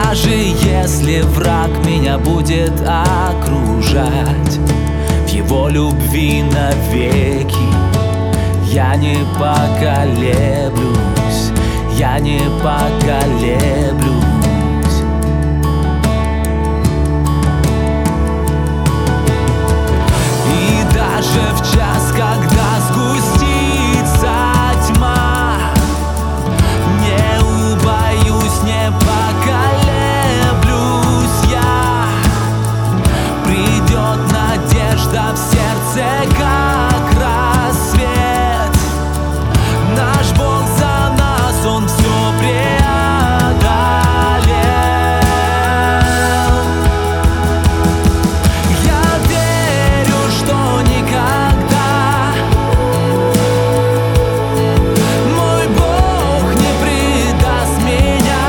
даже если враг меня будет окружать, в его любви навеки я не поколеблюсь, я не поколеблюсь. И даже в час, когда сгустится тьма, не убоюсь, не поколеблюсь я. Придет надежда в сердце, как рассвет. Наш Бог за нас, Он все преодолел. Я верю, что никогда мой Бог не предаст меня.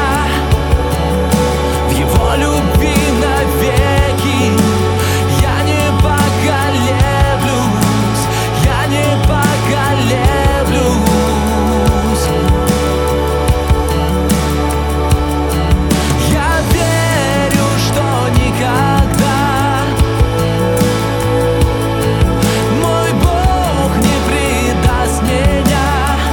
В Его любви навеки я не поколеблюсь, я не поколеблюсь. Я верю, что никогда мой Бог не предаст меня.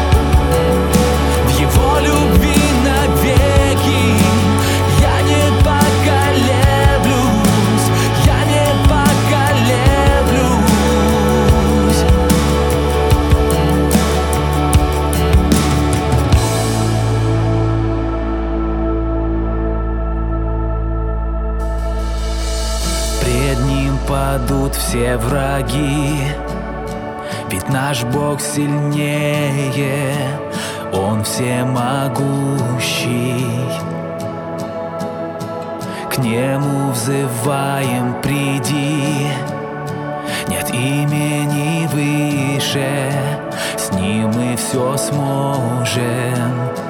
В Его любви навеки я не поколеблюсь, я не поколеблюсь. Пред Ним падут все враги, ведь наш Бог сильнее, Он всемогущий. К Нему взываем, приди, нет имени выше, с Ним мы все сможем.